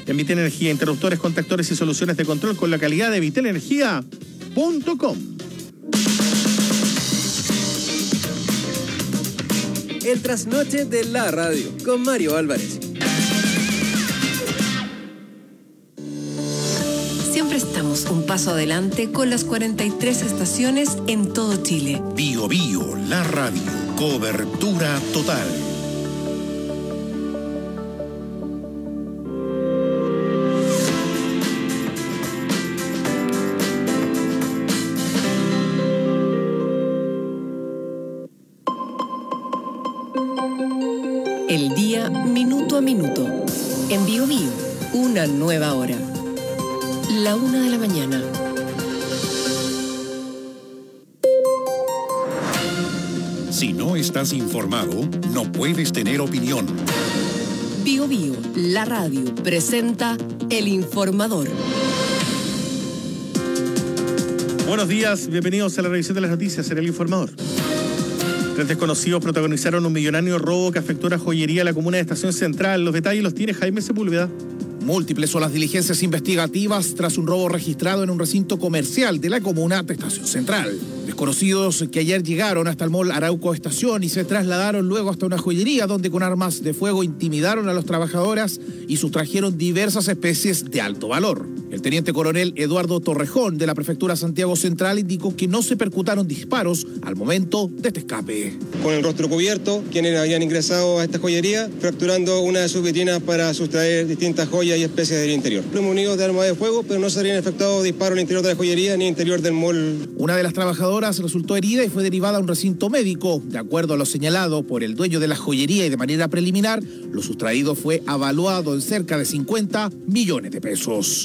En Vitel Energía, interruptores, contactores y soluciones de control con la calidad de vitelenergia.com. El trasnoche de la radio con Mario Álvarez. Siempre estamos un paso adelante con las 43 estaciones en todo Chile. Bio Bio, la radio, cobertura total. El día minuto a minuto. En Bio Bio, una nueva hora. 1:00 a.m. Si no estás informado, no puedes tener opinión. Bio Bio, la radio, presenta El Informador. Buenos días, bienvenidos a la revisión de las noticias en El Informador. 3 desconocidos protagonizaron un millonario robo que afectó una joyería en la comuna de Estación Central. Los detalles los tiene Jaime Sepúlveda. Múltiples son las diligencias investigativas tras un robo registrado en un recinto comercial de la comuna de Estación Central. Desconocidos que ayer llegaron hasta el mall Arauco Estación y se trasladaron luego hasta una joyería donde con armas de fuego intimidaron a los trabajadoras y sustrajeron diversas especies de alto valor. El teniente coronel Eduardo Torrejón de la prefectura Santiago Central indicó que no se percutaron disparos al momento de este escape. Con el rostro cubierto, quienes habían ingresado a esta joyería, fracturando una de sus vitrinas para sustraer distintas joyas y especies del interior. Fueron munidos de armas de fuego, pero no se habían efectuado disparos al interior de la joyería ni al interior del mall. Una de las trabajadoras resultó herida y fue derivada a un recinto médico. De acuerdo a lo señalado por el dueño de la joyería y de manera preliminar, lo sustraído fue evaluado en cerca de 50 millones de pesos.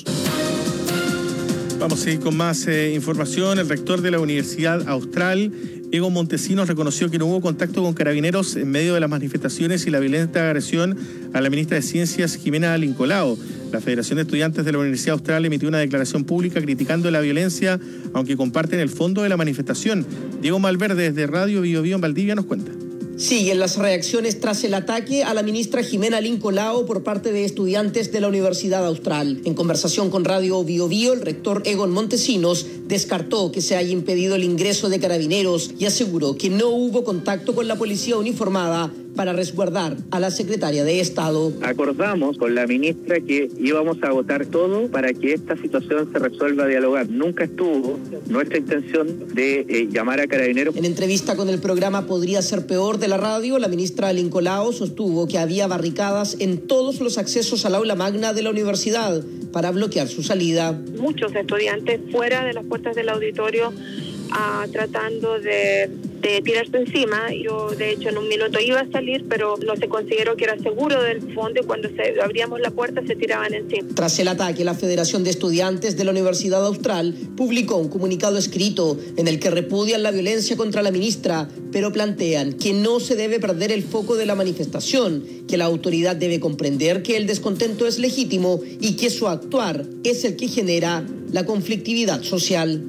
Vamos a ir con más información. El rector de la Universidad Austral, Egon Montesinos, reconoció que no hubo contacto con carabineros en medio de las manifestaciones y la violenta agresión a la ministra de Ciencias, Jimena Lincolao. La Federación de Estudiantes de la Universidad Austral emitió una declaración pública criticando la violencia, aunque comparten el fondo de la manifestación. Diego Malverde, desde Radio Bio Bio en Valdivia, nos cuenta. Siguen las reacciones tras el ataque a la ministra Jimena Lincolao por parte de estudiantes de la Universidad Austral. En conversación con Radio Bio Bio, el rector Egon Montesinos descartó que se haya impedido el ingreso de carabineros y aseguró que no hubo contacto con la policía uniformada para resguardar a la secretaria de Estado. Acordamos con la ministra que íbamos a votar todo para que esta situación se resuelva a dialogar. Nunca estuvo nuestra intención de llamar a carabineros. En entrevista con el programa Podría Ser Peor de la radio, la ministra Lincolao sostuvo que había barricadas en todos los accesos al aula magna de la universidad para bloquear su salida. Muchos estudiantes fuera de las puertas del auditorio tratando de tirarse encima. Yo, de hecho, en un minuto iba a salir, pero no se consideró que era seguro del fondo y cuando abríamos la puerta se tiraban encima. Tras el ataque, la Federación de Estudiantes de la Universidad Austral publicó un comunicado escrito en el que repudian la violencia contra la ministra, pero plantean que no se debe perder el foco de la manifestación, que la autoridad debe comprender que el descontento es legítimo y que su actuar es el que genera la conflictividad social.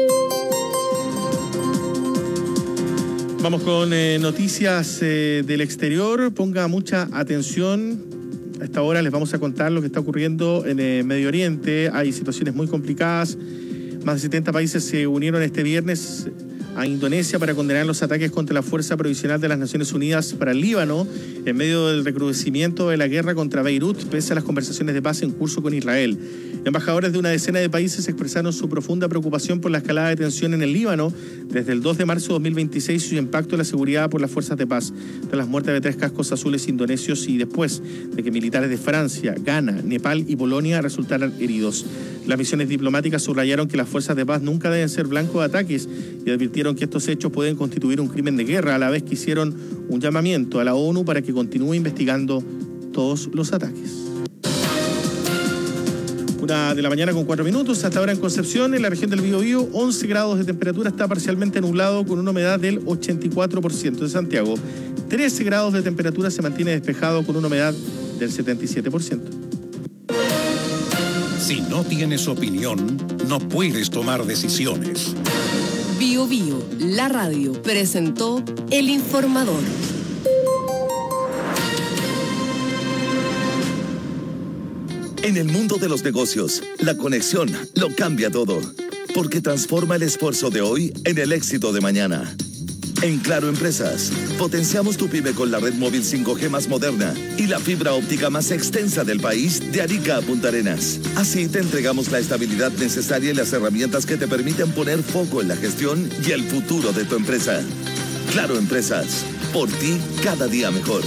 Vamos con noticias del exterior. Ponga mucha atención. A esta hora les vamos a contar lo que está ocurriendo en Medio Oriente. Hay situaciones muy complicadas. Más de 70 países se unieron este viernes a Indonesia para condenar los ataques contra la Fuerza Provisional de las Naciones Unidas para el Líbano en medio del recrudecimiento de la guerra contra Beirut, pese a las conversaciones de paz en curso con Israel. Embajadores de una decena de países expresaron su profunda preocupación por la escalada de tensión en el Líbano desde el 2 de marzo de 2026 y su impacto en la seguridad por las fuerzas de paz, tras las muertes de 3 cascos azules indonesios y después de que militares de Francia, Ghana, Nepal y Polonia resultaran heridos. Las misiones diplomáticas subrayaron que las fuerzas de paz nunca deben ser blanco de ataques y advirtieron que estos hechos pueden constituir un crimen de guerra, a la vez que hicieron un llamamiento a la ONU para que continúe investigando todos los ataques. 1:00 a.m. con 4 minutos. Hasta ahora en Concepción, en la región del Biobío, 11 grados de temperatura, está parcialmente nublado con una humedad del 84%. De Santiago, 13 grados de temperatura, se mantiene despejado con una humedad del 77%. Si no tienes opinión, no puedes tomar decisiones. Bio Bio, la radio, presentó El Informador. En el mundo de los negocios, la conexión lo cambia todo, porque transforma el esfuerzo de hoy en el éxito de mañana. En Claro Empresas, potenciamos tu pyme con la red móvil 5G más moderna y la fibra óptica más extensa del país, de Arica a Punta Arenas. Así te entregamos la estabilidad necesaria y las herramientas que te permiten poner foco en la gestión y el futuro de tu empresa. Claro Empresas, por ti cada día mejor.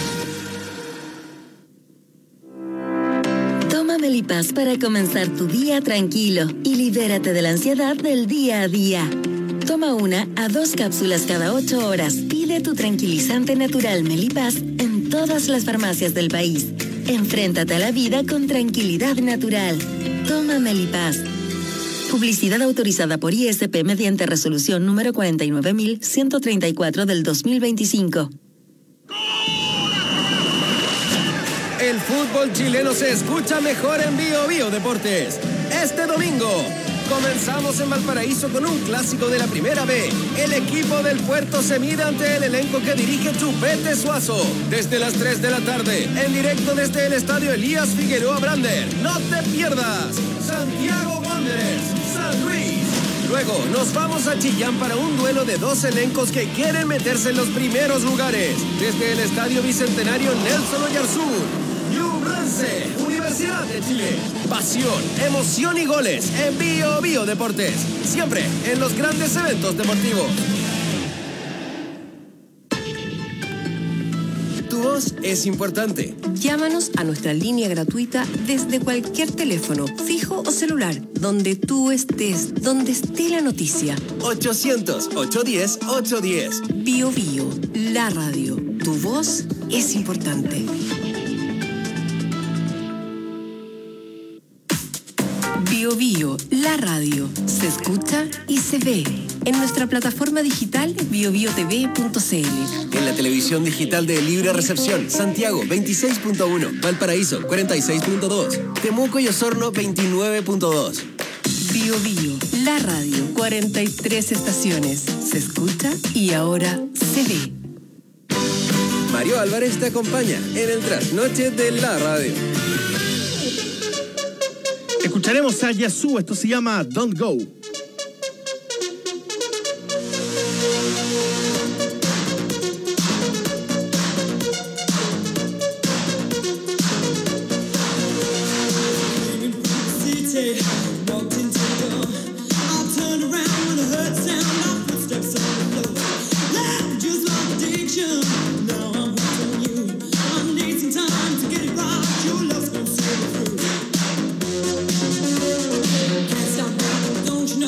Toma Melipaz para comenzar tu día tranquilo y libérate de la ansiedad del día a día. Toma 1 a 2 cápsulas cada 8 horas. Pide tu tranquilizante natural Melipaz en todas las farmacias del país. Enfréntate a la vida con tranquilidad natural. Toma Melipaz. Publicidad autorizada por ISP mediante resolución número 49.134 del 2025. El fútbol chileno se escucha mejor en Bio Bio Deportes. Este domingo comenzamos en Valparaíso con un clásico de la Primera B. El equipo del Puerto se mide ante el elenco que dirige Chupete Suazo. Desde las 3 de la tarde, en directo desde el estadio Elías Figueroa Brander. No te pierdas. Santiago Wanderers, San Luis. Luego nos vamos a Chillán para un duelo de 2 elencos que quieren meterse en los primeros lugares. Desde el estadio Bicentenario Nelson Oyarzún. Ñublense, Universidad de Chile. Pasión, emoción y goles en Bio Bio Deportes. Siempre en los grandes eventos deportivos. Tu voz es importante. Llámanos a nuestra línea gratuita desde cualquier teléfono, fijo o celular, donde tú estés, donde esté la noticia. 800-810-810. Bio Bio, la radio. Tu voz es importante. Bio Bio, la radio. Se escucha y se ve. En nuestra plataforma digital biobiotv.cl. En la televisión digital de Libre Recepción, Santiago 26.1, Valparaíso 46.2, Temuco y Osorno 29.2. Bio Bio, la radio. 43 estaciones. Se escucha y ahora se ve. Mario Álvarez te acompaña en el trasnoche de la radio. Escucharemos a Yazoo, esto se llama Don't Go. Don't you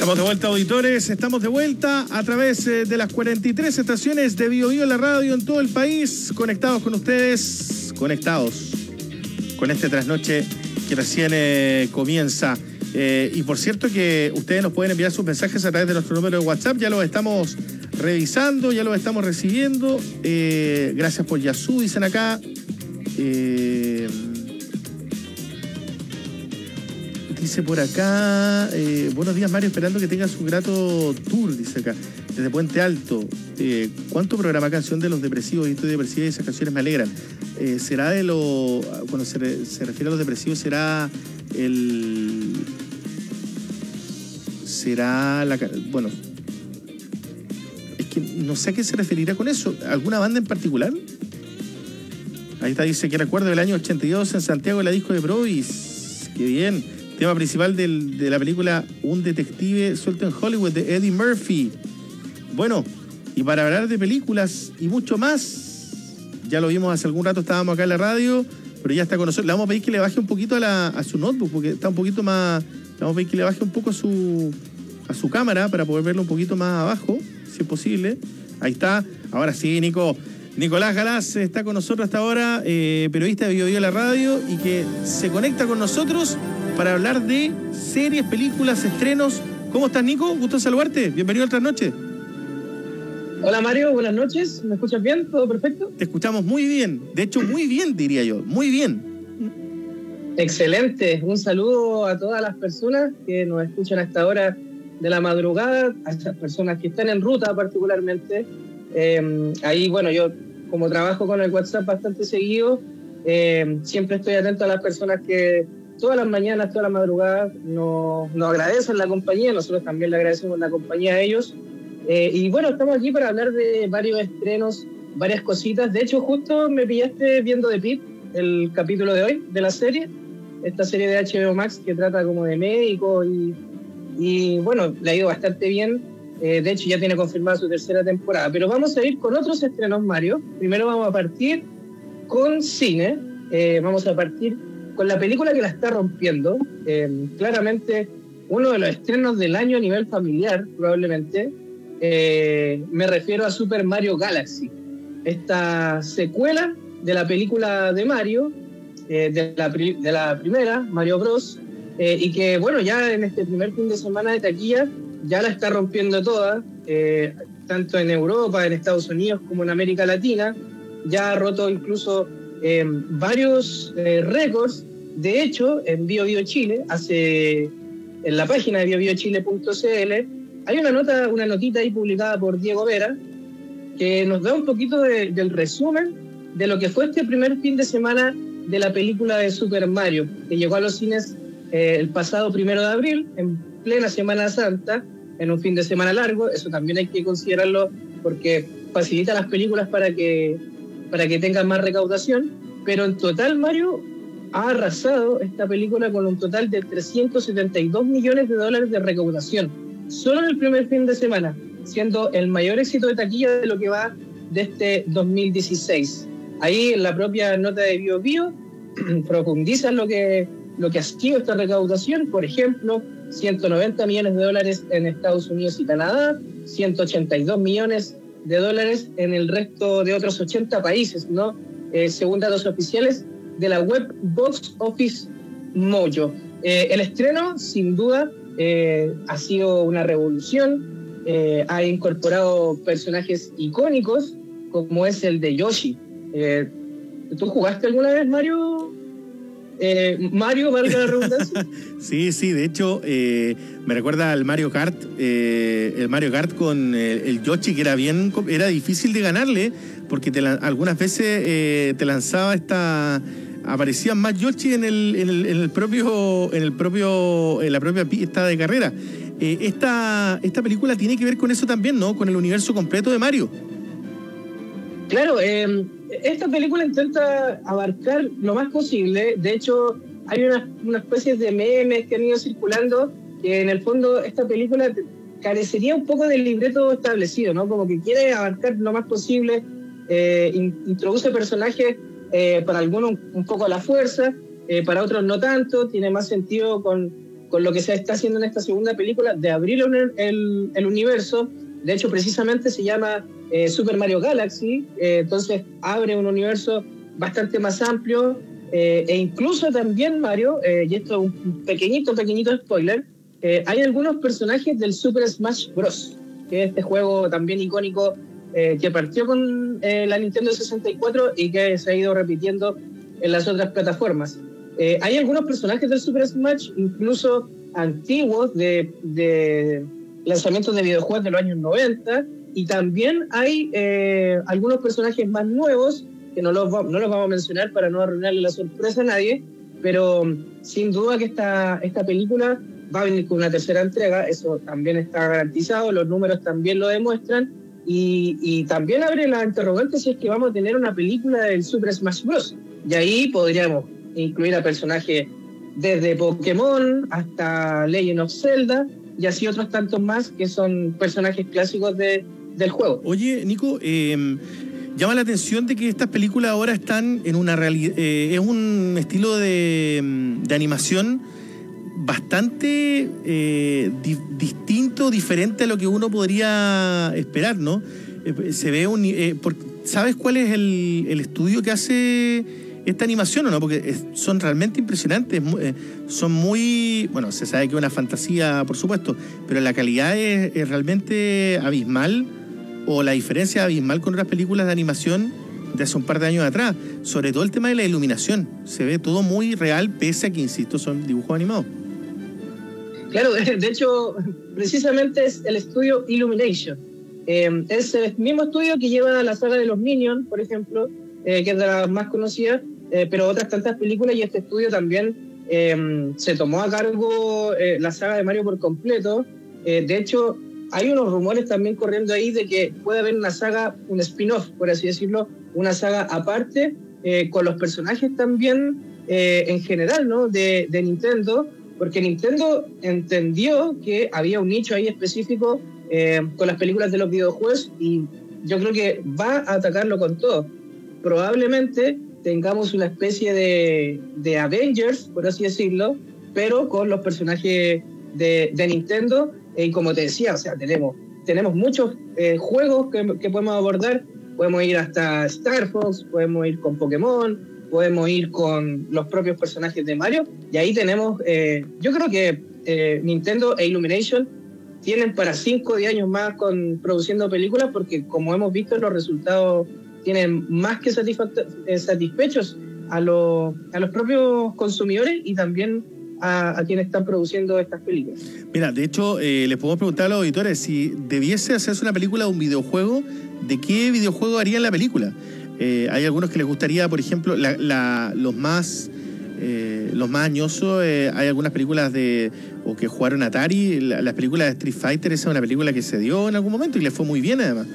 Estamos de vuelta, auditores, estamos de vuelta a través de las 43 estaciones de Bio Bio en la radio en todo el país, conectados con ustedes, conectados con este trasnoche que recién comienza. Y por cierto que ustedes nos pueden enviar sus mensajes a través de nuestro número de WhatsApp, ya los estamos revisando, ya los estamos recibiendo. Gracias por Yasu, dicen acá. Dice por acá, buenos días Mario, esperando que tengas un grato tour, dice acá, desde Puente Alto. ¿Cuánto programa canción de los depresivos? Y estoy depresiva y esas canciones me alegran. ¿Será de lo, cuando se refiere a los depresivos, será bueno, es que no sé a qué se referirá con eso. ¿Alguna banda en particular? Ahí está, dice que recuerdo del año 82 en Santiago, la disco de Provis. Qué bien. Tema principal de la película Un detective suelto en Hollywood de Eddie Murphy. Bueno, y para hablar de películas y mucho más, ya lo vimos hace algún rato, estábamos acá en la radio, pero ya está con nosotros. Le vamos a pedir que le baje un poquito a su notebook, porque está un poquito más... Le vamos a pedir que le baje un poco a su cámara para poder verlo un poquito más abajo, si es posible. Ahí está. Ahora sí, Nico. Nicolás Galás está con nosotros hasta ahora, periodista de Bio Bio la radio, y que se conecta con nosotros para hablar de series, películas, estrenos. ¿Cómo estás, Nico? Gusto en saludarte. Bienvenido a Trasnoche. Hola, Mario. Buenas noches. ¿Me escuchas bien? ¿Todo perfecto? Te escuchamos muy bien. De hecho, muy bien, diría yo. Muy bien. Excelente. Un saludo a todas las personas que nos escuchan a esta hora de la madrugada, a esas personas que están en ruta particularmente. Ahí, bueno, yo como trabajo con el WhatsApp bastante seguido, siempre estoy atento a las personas que todas las mañanas, todas las madrugadas nos agradecen la compañía. Nosotros también le agradecemos la compañía a ellos. Y bueno, estamos aquí para hablar de varios estrenos, varias cositas. De hecho, justo me pillaste viendo The Pitt, el capítulo de hoy de la serie, esta serie de HBO Max que trata como de médicos y bueno, le ha ido bastante bien. De hecho, ya tiene confirmada su tercera temporada. Pero vamos a ir con otros estrenos, Mario. Primero vamos a partir con cine. Vamos a partir con la película que la está rompiendo. Claramente uno de los estrenos del año a nivel familiar, probablemente. Me refiero a Super Mario Galaxy. Esta secuela de la película de Mario, de la primera, Mario Bros. Y que, bueno, ya en este primer fin de semana de taquilla ya la está rompiendo toda, tanto en Europa, en Estados Unidos, como en América Latina. Ya ha roto incluso varios récords. De hecho, en Bio Bio Chile, en la página de biobiochile.cl, hay una notita ahí publicada por Diego Vera, que nos da un poquito del resumen de lo que fue este primer fin de semana de la película de Super Mario, que llegó a los cines el pasado 1 de abril, en plena Semana Santa, en un fin de semana largo. Eso también hay que considerarlo porque facilita las películas para que tengan más recaudación. Pero en total, Mario ha arrasado esta película con un total de $372 millones de recaudación, solo en el primer fin de semana, siendo el mayor éxito de taquilla de lo que va de este 2016. Ahí en la propia nota de Bio Bio profundizan lo que ha sido esta recaudación. Por ejemplo, $190 millones en Estados Unidos y Canadá, $182 millones en el resto de otros 80 países, ¿no? Según datos oficiales de la web Box Office Mojo. El estreno, sin duda, ha sido una revolución. Ha incorporado personajes icónicos, como es el de Yoshi. ¿Tú jugaste alguna vez, Mario? Valga la redundancia. Sí, de hecho, me recuerda al Mario Kart, el Mario Kart con el Yoshi, que era difícil de ganarle, porque algunas veces te lanzaba aparecían más Yoshi en la propia pista de carrera. Esta película tiene que ver con eso también, ¿no? Con el universo completo de Mario. Claro, esta película intenta abarcar lo más posible. De hecho, hay una especie de memes que han ido circulando, que en el fondo esta película carecería un poco del libreto establecido, ¿no? Como que quiere abarcar lo más posible, introduce personajes para algunos un poco a la fuerza, para otros no tanto. Tiene más sentido con con lo que se está haciendo en esta segunda película de abrir el universo. De hecho, precisamente se llama Super Mario Galaxy, entonces abre un universo bastante más amplio, e incluso también, Mario, y esto es un pequeñito spoiler, hay algunos personajes del Super Smash Bros., que es este juego también icónico que partió con la Nintendo 64 y que se ha ido repitiendo en las otras plataformas. Hay algunos personajes del Super Smash, incluso antiguos, de lanzamientos de videojuegos de los años 90, y también hay algunos personajes más nuevos, que no los vamos a mencionar para no arruinarle la sorpresa a nadie, pero sin duda que esta película va a venir con una tercera entrega, eso también está garantizado, los números también lo demuestran, y también abre la interrogante si es que vamos a tener una película del Super Smash Bros. Y ahí podríamos incluir a personajes desde Pokémon hasta Legend of Zelda, y así otros tantos más que son personajes clásicos del juego. Oye, Nico, llama la atención de que estas películas ahora están en una realidad, es un estilo de animación bastante distinto, diferente a lo que uno podría esperar, ¿no? Se ve ¿sabes cuál es el estudio que hace esta animación o no? Porque son realmente impresionantes, son muy... Bueno, se sabe que es una fantasía, por supuesto, pero la calidad es realmente abismal, o la diferencia es abismal con otras películas de animación de hace un par de años atrás. Sobre todo el tema de la iluminación. Se ve todo muy real, pese a que, insisto, son dibujos animados. Claro, de hecho, precisamente es el estudio Illumination. Es el mismo estudio que lleva la saga de los Minions, por ejemplo, que es de las más conocidas, pero otras tantas películas, y este estudio también se tomó a cargo la saga de Mario por completo. De hecho, hay unos rumores también corriendo ahí de que puede haber una saga, un spin-off, por así decirlo, una saga aparte, con los personajes también en general, ¿no? de Nintendo, porque Nintendo entendió que había un nicho ahí específico con las películas de los videojuegos, y yo creo que va a atacarlo con todo. Probablemente tengamos una especie de Avengers, por así decirlo, pero con los personajes de Nintendo. Y como te decía, o sea, tenemos muchos juegos que podemos abordar. Podemos ir hasta Star Fox, podemos ir con Pokémon, podemos ir con los propios personajes de Mario, y ahí tenemos, yo creo que Nintendo e Illumination tienen para 5 o 10 años más produciendo películas, porque como hemos visto, los resultados tienen más que satisfechos a los propios consumidores y también a quienes están produciendo estas películas. Mira, de hecho, les podemos preguntar a los auditores si debiese hacerse una película de un videojuego, ¿de qué videojuego harían la película? Hay algunos que les gustaría, por ejemplo, los más añosos, hay algunas películas o que jugaron Atari, las películas de Street Fighter, esa es una película que se dio en algún momento y le fue muy bien además.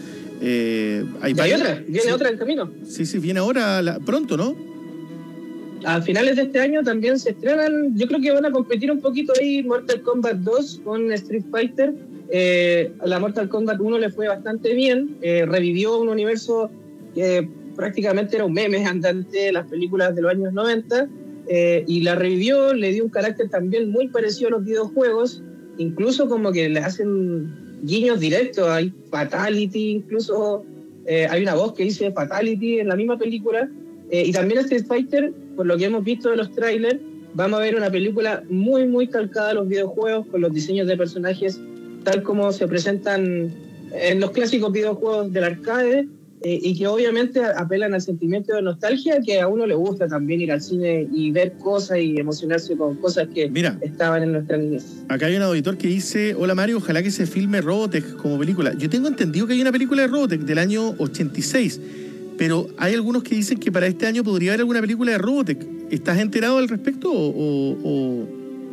Viene otra en camino. Sí, viene ahora pronto, ¿no? A finales de este año también se estrenan, yo creo que van a competir un poquito ahí Mortal Kombat 2 con Street Fighter. La Mortal Kombat 1 le fue bastante bien, revivió un universo que prácticamente era un meme andante de las películas de los años 90, y la revivió, le dio un carácter también muy parecido a los videojuegos, incluso como que le hacen guiños directos, hay Fatality, incluso hay una voz que dice Fatality en la misma película, y también Street Fighter, por lo que hemos visto de los trailers, vamos a ver una película muy, muy calcada a los videojuegos, con los diseños de personajes tal como se presentan en los clásicos videojuegos del arcade, y que obviamente apelan al sentimiento de nostalgia, que a uno le gusta también ir al cine y ver cosas y emocionarse con cosas que estaban en nuestra niñez. Acá hay un auditor que dice: hola Mario, ojalá que se filme Robotech como película. Yo tengo entendido que hay una película de Robotech del año 86, pero hay algunos que dicen que para este año podría haber alguna película de Robotech. ¿Estás enterado al respecto o...?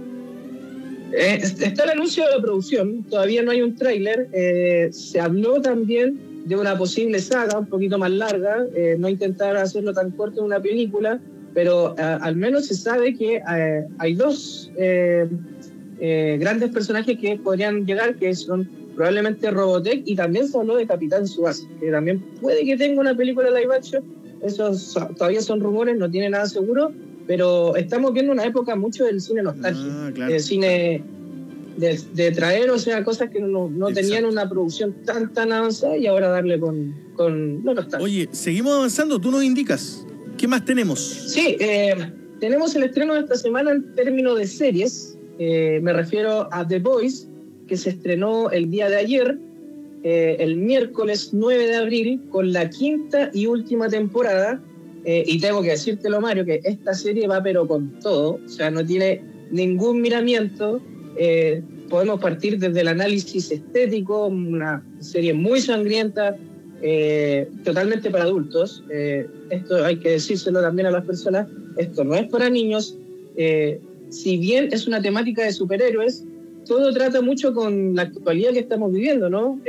Está el anuncio de la producción, todavía no hay un tráiler. Se habló también de una posible saga un poquito más larga, no intentar hacerlo tan corto en una película, pero al menos se sabe que hay dos grandes personajes que podrían llegar, que son probablemente Robotech, y también se habló de Capitán Tsubasa, que también puede que tenga una película live action. Esos todavía son rumores, no tiene nada seguro, pero estamos viendo una época mucho del cine nostálgico, claro, del cine de traer, o sea, cosas que no tenían una producción tan avanzada y ahora darle con lo nostálgico. Oye, seguimos avanzando, tú nos indicas. ¿Qué más tenemos? Sí, tenemos el estreno de esta semana en términos de series. Me refiero a The Boys, que se estrenó el día de ayer, el miércoles 9 de abril, con la 5ª y última temporada. Y tengo que decírtelo, Mario, que esta serie va pero con todo, o sea, no tiene ningún miramiento. Podemos partir desde el análisis estético, una serie muy sangrienta, totalmente para adultos. Esto hay que decírselo también a las personas, esto no es para niños. Si bien es una temática de superhéroes, todo trata mucho con la actualidad que estamos viviendo, ¿no?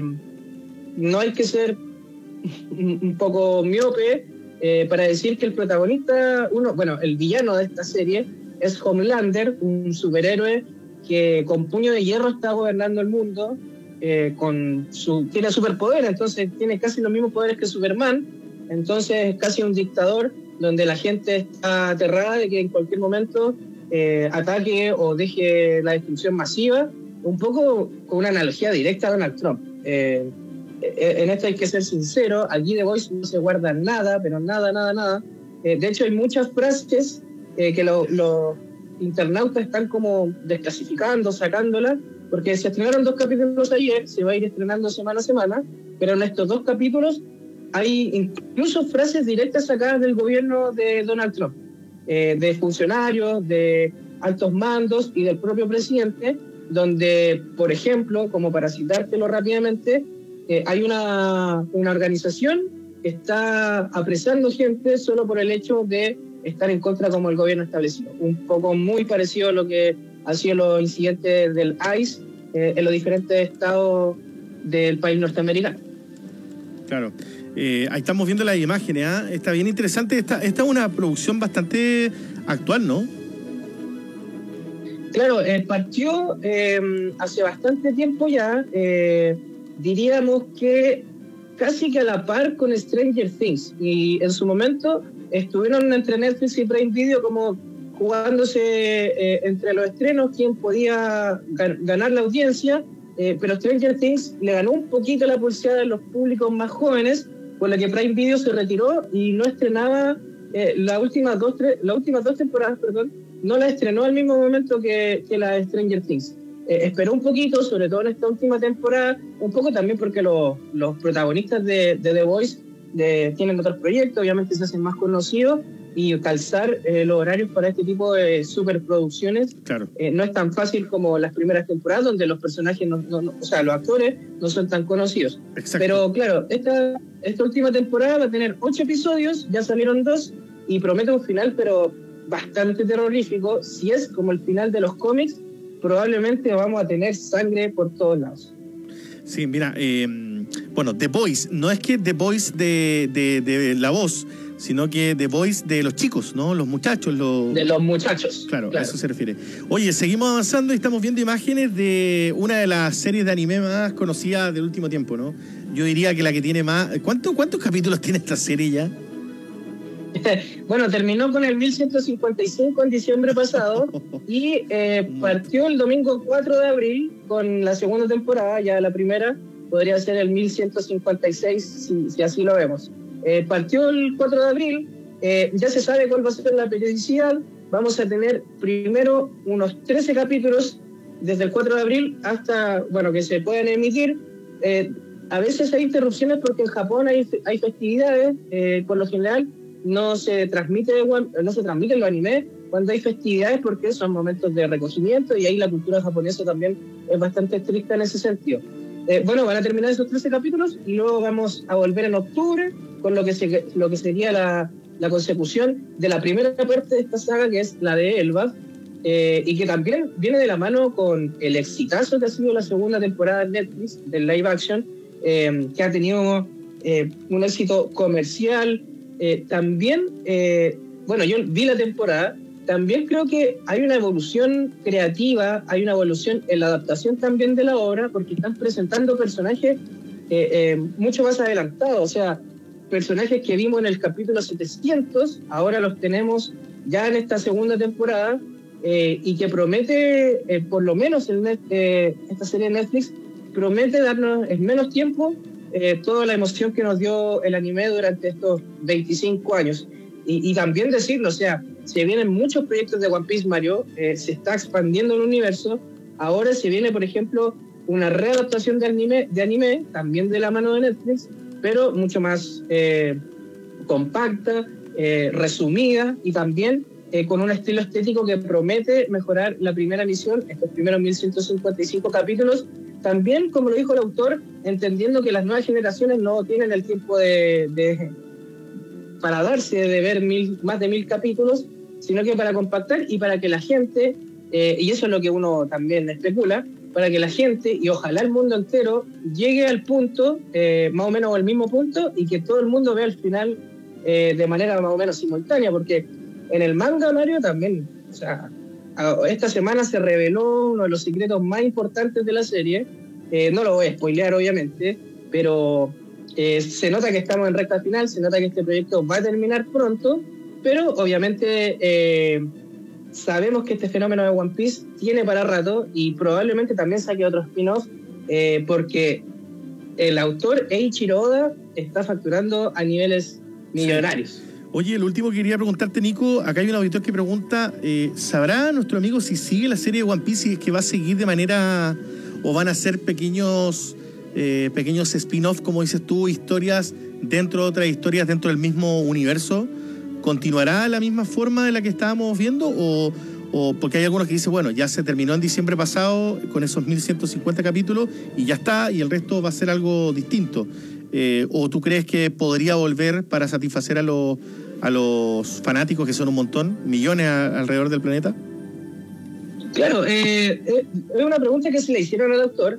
No hay que ser un poco miope para decir que el protagonista, el villano de esta serie es Homelander, un superhéroe que con puño de hierro está gobernando el mundo, tiene superpoderes, entonces tiene casi los mismos poderes que Superman, entonces es casi un dictador donde la gente está aterrada de que en cualquier momento ataque o deje la destrucción masiva, un poco con una analogía directa a Donald Trump. En esto hay que ser sincero, aquí The Voice no se guarda nada, pero nada. De hecho, hay muchas frases que los internautas están como desclasificando, sacándolas, porque se estrenaron 2 capítulos ayer, se va a ir estrenando semana a semana, pero en estos 2 capítulos hay incluso frases directas sacadas del gobierno de Donald Trump, de funcionarios, de altos mandos y del propio presidente, donde, por ejemplo, como para citártelo rápidamente, hay una organización que está apresando gente solo por el hecho de estar en contra como el gobierno establecido. Un poco muy parecido a lo que han sido los incidentes del ICE en los diferentes estados del país norteamericano. Claro. Ahí estamos viendo las imágenes, ¿eh? Está bien interesante. Esta es una producción bastante actual, ¿no? Claro, partió hace bastante tiempo ya, diríamos que casi que a la par con Stranger Things, y en su momento estuvieron entre Netflix y Prime Video como jugándose entre los estrenos quién podía ganar la audiencia, pero Stranger Things le ganó un poquito la pulseada a los públicos más jóvenes, por la que Prime Video se retiró y no estrenaba las últimas dos temporadas, no la estrenó al mismo momento que la de Stranger Things. Esperó un poquito, sobre todo en esta última temporada, un poco también porque los protagonistas de The Voice tienen otros proyectos, obviamente se hacen más conocidos, y calzar los horarios para este tipo de superproducciones, claro, no es tan fácil como las primeras temporadas, donde los personajes, o sea, los actores no son tan conocidos. Exacto. Pero claro, esta última temporada va a tener 8 episodios, ya salieron 2, y promete un final, pero bastante terrorífico. Si es como el final de los cómics, probablemente vamos a tener sangre por todos lados. Sí, mira, The Voice, no es que The Voice de La Voz, sino que The Voice de los chicos, ¿no? Los muchachos. De los muchachos. Claro, a eso se refiere. Oye, seguimos avanzando y estamos viendo imágenes de una de las series de anime más conocidas del último tiempo, ¿no? Yo diría que la que tiene más... ¿Cuántos capítulos tiene esta serie ya? Bueno, terminó con el 1155 en diciembre pasado y partió el domingo 4 de abril con la segunda temporada. Ya la primera podría ser el 1156 si así lo vemos. Partió el 4 de abril, ya se sabe cuál va a ser la periodicidad. Vamos a tener primero unos 13 capítulos desde el 4 de abril hasta, que se puedan emitir. A veces hay interrupciones porque en Japón hay festividades, por lo general no se transmiten los animes cuando hay festividades porque son momentos de recogimiento y ahí la cultura japonesa también es bastante estricta en ese sentido. Van a terminar esos 13 capítulos y luego vamos a volver en octubre con lo que sería la consecución de la primera parte de esta saga, que es la de Elbaf, y que también viene de la mano con el exitazo que ha sido la segunda temporada de Netflix, del live action, que ha tenido un éxito comercial. También, yo vi la temporada, también creo que hay una evolución creativa, hay una evolución en la adaptación también de la obra, porque están presentando personajes mucho más adelantados, o sea, personajes que vimos en el capítulo 700, ahora los tenemos ya en esta segunda temporada, y que promete, por lo menos esta serie de Netflix, promete darnos en menos tiempo toda la emoción que nos dio el anime durante estos 25 años. Y también decirlo, o sea, se vienen muchos proyectos de One Piece, Mario, se está expandiendo el universo. Ahora se viene, por ejemplo, una readaptación de anime, también de la mano de Netflix, pero mucho más compacta, resumida, y también con un estilo estético que promete mejorar la primera emisión, estos primeros 1155 capítulos. También, como lo dijo el autor, entendiendo que las nuevas generaciones no tienen el tiempo para darse de ver más de 1000 capítulos, sino que para compactar y para que la gente, y eso es lo que uno también especula, para que la gente, y ojalá el mundo entero, llegue al punto, más o menos al mismo punto, y que todo el mundo vea el final de manera más o menos simultánea, porque en el manga, Mario, también, o sea, esta semana se reveló uno de los secretos más importantes de la serie. No lo voy a spoilear, obviamente, pero se nota que estamos en recta final, se nota que este proyecto va a terminar pronto, pero obviamente sabemos que este fenómeno de One Piece tiene para rato y probablemente también saque otro spin-off, porque el autor Eiichiro Oda está facturando a niveles millonarios. Oye, lo último que quería preguntarte, Nico, acá hay un auditor que pregunta, ¿sabrá nuestro amigo si sigue la serie de One Piece, si es que va a seguir de manera, o van a ser pequeños spin-off, como dices tú, historias dentro de otras historias dentro del mismo universo? ¿Continuará la misma forma de la que estábamos viendo? O porque hay algunos que dicen, bueno, ya se terminó en diciembre pasado con esos 1150 capítulos y ya está, y el resto va a ser algo distinto. ¿O tú crees que podría volver para satisfacer a los fanáticos, que son un montón, millones alrededor del planeta? Claro, es una pregunta que se le hicieron al autor,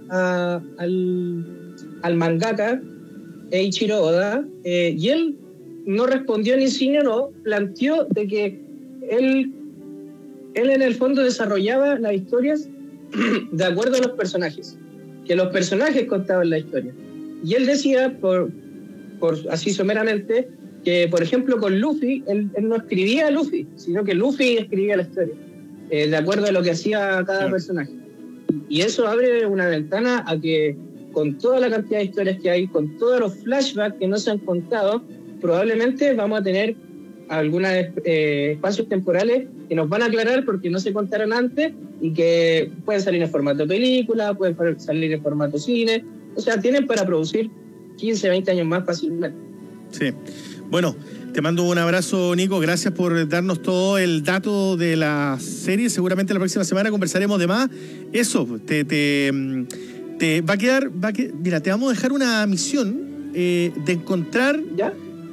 al mangaka Eiichiro Oda, y él no respondió ni sí ni no, planteó de que él en el fondo desarrollaba las historias de acuerdo a los personajes, que los personajes contaban la historia. Y él decía, por así someramente, que por ejemplo con Luffy, él no escribía a Luffy, sino que Luffy escribía la historia, de acuerdo a lo que hacía cada personaje. Y eso abre una ventana a que, con toda la cantidad de historias que hay, con todos los flashbacks que no se han contado, probablemente vamos a tener algunos espacios temporales que nos van a aclarar porque no se contaron antes y que pueden salir en formato película, pueden salir en formato cine. O sea, tienen para producir 15, 20 años más fácilmente. Sí. Bueno, te mando un abrazo, Nico. Gracias por darnos todo el dato de la serie. Seguramente la próxima semana conversaremos de más. Eso, te va a quedar... Mira, te vamos a dejar una misión de encontrar... ¿Ya?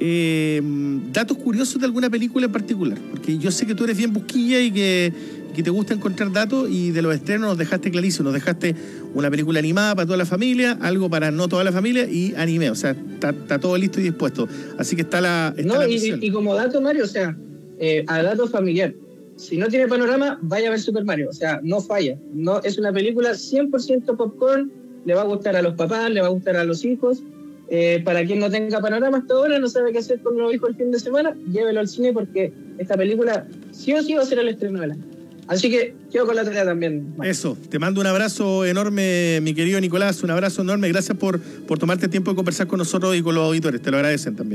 Datos curiosos de alguna película en particular, porque yo sé que tú eres bien busquilla y que te gusta encontrar datos, y de los estrenos nos dejaste clarísimo, nos dejaste una película animada para toda la familia, algo para no toda la familia y anime, o sea, está todo listo y dispuesto, así que está la misión. Y como dato, Mario, o sea, a dato familiar, si no tiene panorama, vaya a ver Super Mario, o sea, no falla, no, es una película 100% popcorn, le va a gustar a los papás, le va a gustar a los hijos. Para quien no tenga panorama hasta ahora, no sabe qué hacer con los hijos el fin de semana, llévelo al cine, porque esta película sí o sí va a ser el estreno del año. Así que quedo con la tarea también. Eso, te mando un abrazo enorme, mi querido Nicolás, un abrazo enorme, gracias por tomarte el tiempo de conversar con nosotros y con los auditores, te lo agradecen también.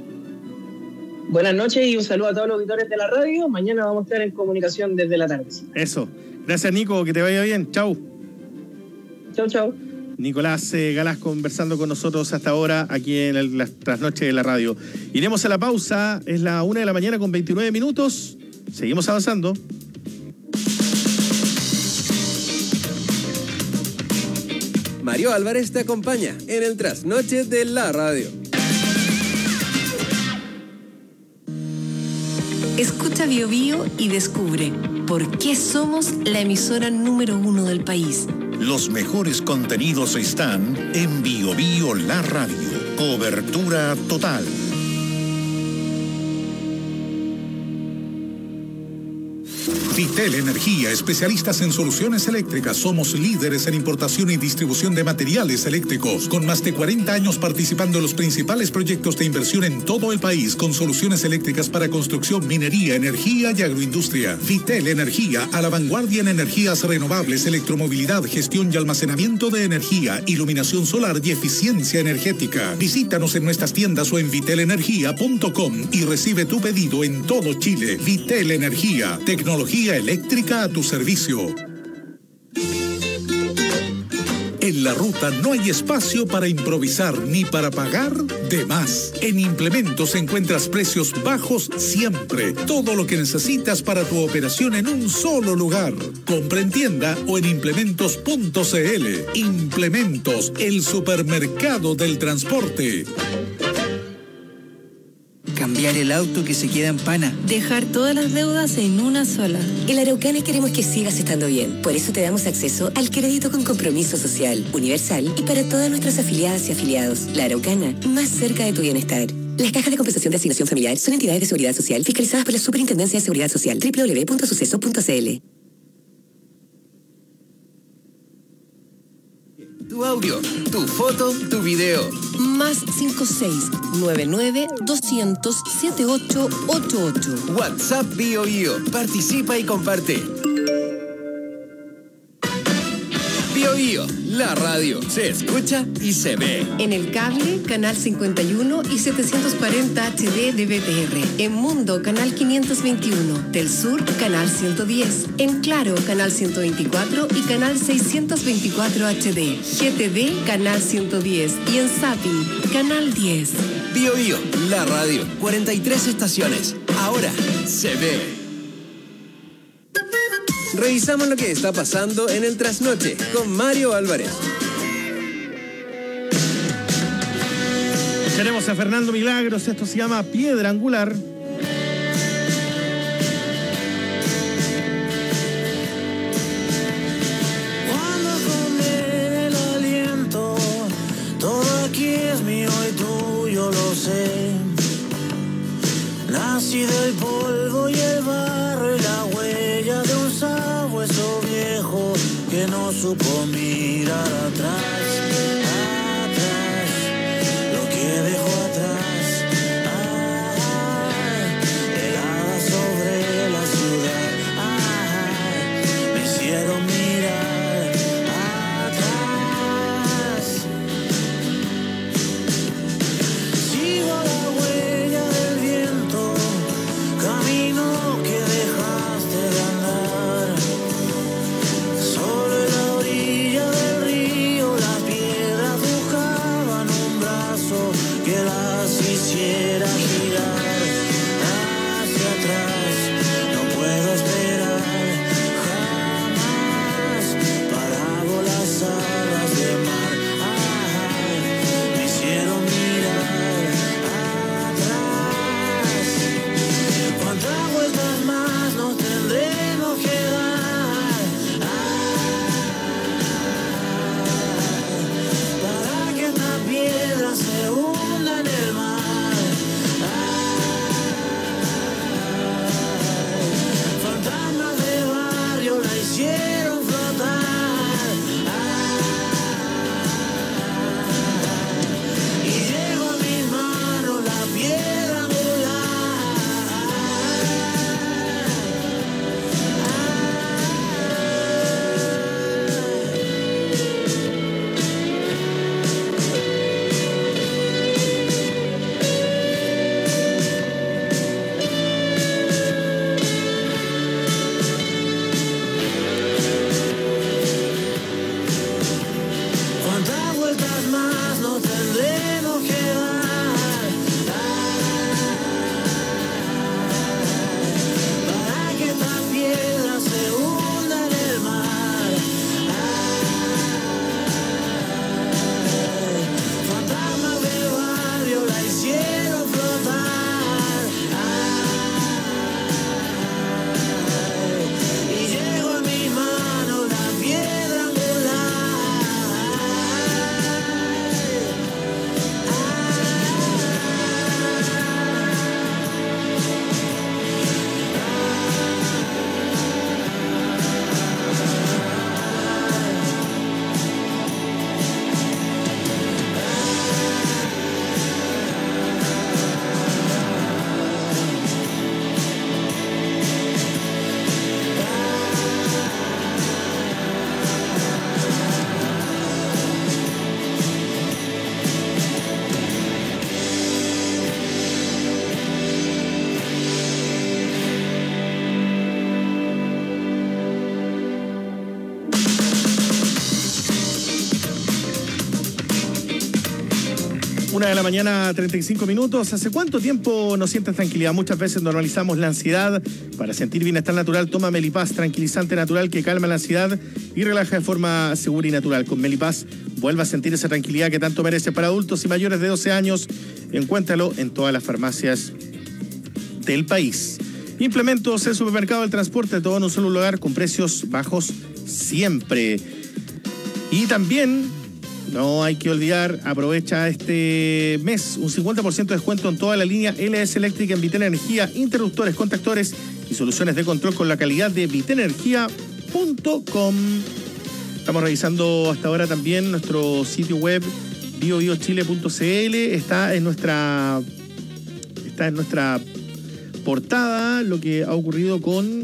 Buenas noches y un saludo a todos los auditores de la radio. Mañana vamos a estar en comunicación desde la tarde. Eso, gracias, Nico, que te vaya bien, chau. Chau. Nicolás Galás conversando con nosotros hasta ahora aquí en la trasnoche de la radio. Iremos a la pausa, es la 1:00 a.m. con 29 minutos. Seguimos avanzando. Mario Álvarez te acompaña en el trasnoche de la radio. Escucha Bio Bio y descubre por qué somos la emisora número 1 del país. Los mejores contenidos están en Bio Bio La Radio. Cobertura total. Vitel Energía, especialistas en soluciones eléctricas. Somos líderes en importación y distribución de materiales eléctricos, con más de 40 años participando en los principales proyectos de inversión en todo el país, con soluciones eléctricas para construcción, minería, energía y agroindustria. Vitel Energía, a la vanguardia en energías renovables, electromovilidad, gestión y almacenamiento de energía, iluminación solar y eficiencia energética. Visítanos en nuestras tiendas o en vitelenergia.com y recibe tu pedido en todo Chile. Vitel Energía, tecnología eléctrica a tu servicio. En la ruta no hay espacio para improvisar ni para pagar de más. En Implementos encuentras precios bajos siempre. Todo lo que necesitas para tu operación en un solo lugar. Compra en tienda o en implementos.cl. Implementos, el supermercado del transporte. Cambiar el auto que se queda en pana. Dejar todas las deudas en una sola. En la Araucana queremos que sigas estando bien. Por eso te damos acceso al crédito con compromiso social, universal y para todas nuestras afiliadas y afiliados. La Araucana, más cerca de tu bienestar. Las cajas de compensación de asignación familiar son entidades de seguridad social fiscalizadas por la Superintendencia de Seguridad Social. www.suceso.cl. Tu audio, tu foto, tu video. Más 56-99-200-7888. WhatsApp Bio Bio. Participa y comparte. Bio Bio, la radio. Se escucha y se ve. En el cable, canal 51 y 740 HD de BTR. En Mundo, canal 521. Del Sur, canal 110. En Claro, canal 124 y canal 624 HD. GTV, canal 110. Y en Zapping, canal 10. Bio Bio, la radio. 43 estaciones. Ahora se ve. Revisamos lo que está pasando en el trasnoche con Mario Álvarez. Tenemos a Fernando Milagros, esto se llama Piedra Angular. Cuando con el aliento, todo aquí es mío y tuyo, lo sé. Nací del polvo y el barro y la huella de un sabueso viejo que no supo mirar atrás, atrás, lo que dejó atrás, helada sobre la ciudad, me hicieron mirar atrás. Sigo la huella del viento, camino que dejaste de andar. Solo en la orilla del río las piedras buscaban un brazo que las hiciera girar hacia atrás. No puedo esperar jamás, parado las alas del mar, me hicieron mirar atrás. ¿Cuántas vueltas más nos tendremos que dar para que esta piedra se hunda en el mar? 1:35 a.m. ¿Hace cuánto tiempo no sientes tranquilidad? Muchas veces normalizamos la ansiedad. Para sentir bienestar natural, toma Melipaz, tranquilizante natural que calma la ansiedad y relaja de forma segura y natural. Con Melipaz, vuelva a sentir esa tranquilidad que tanto merece. Para adultos y mayores de 12 años, encuéntralo en todas las farmacias del país. Implementos, el supermercado del transporte, todo en un solo lugar con precios bajos siempre. Y también, no hay que olvidar, aprovecha este mes un 50% de descuento en toda la línea LS Eléctrica en Vitel Energía, interruptores, contactores y soluciones de control con la calidad de vitenenergia.com. Estamos revisando hasta ahora también nuestro sitio web biobiochile.cl. Está en nuestra portada lo que ha ocurrido con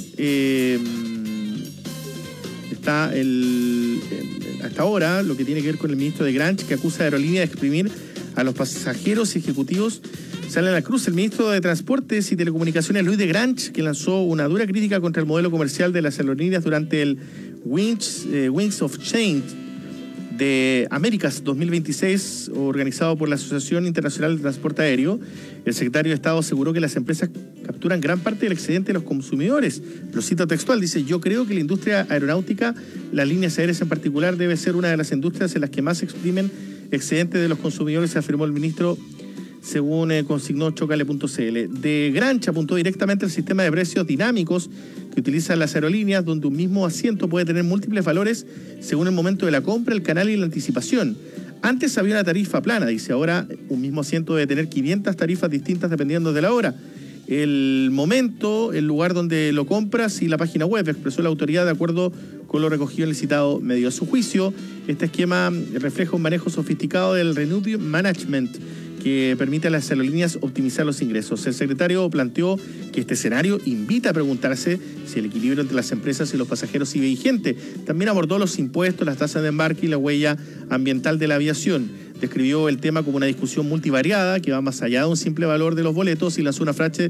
hasta ahora lo que tiene que ver con el ministro de Granch, que acusa a Aerolínea de exprimir a los pasajeros y ejecutivos. Sale a la cruz el ministro de Transportes y Telecomunicaciones, Luis de Granch, que lanzó una dura crítica contra el modelo comercial de las aerolíneas durante el Wings of Change de Américas 2026, organizado por la Asociación Internacional de Transporte Aéreo. El secretario de Estado aseguró que las empresas capturan gran parte del excedente de los consumidores. Lo cito textual, dice: yo creo que la industria aeronáutica, las líneas aéreas en particular, debe ser una de las industrias en las que más exprimen excedentes de los consumidores, afirmó el ministro, según consignó Chocale.cl. De Granch apuntó directamente al sistema de precios dinámicos que utilizan las aerolíneas, donde un mismo asiento puede tener múltiples valores según el momento de la compra, el canal y la anticipación. Antes había una tarifa plana, dice, ahora un mismo asiento debe tener 500 tarifas distintas dependiendo de la hora, el momento, el lugar donde lo compras y la página web, expresó la autoridad de acuerdo con lo recogido en el citado medio. A su juicio, este esquema refleja un manejo sofisticado del revenue management que permite a las aerolíneas optimizar los ingresos. El secretario planteó que este escenario invita a preguntarse si el equilibrio entre las empresas y los pasajeros sigue vigente. También abordó los impuestos, las tasas de embarque y la huella ambiental de la aviación. Describió el tema como una discusión multivariada que va más allá de un simple valor de los boletos y lanzó una frase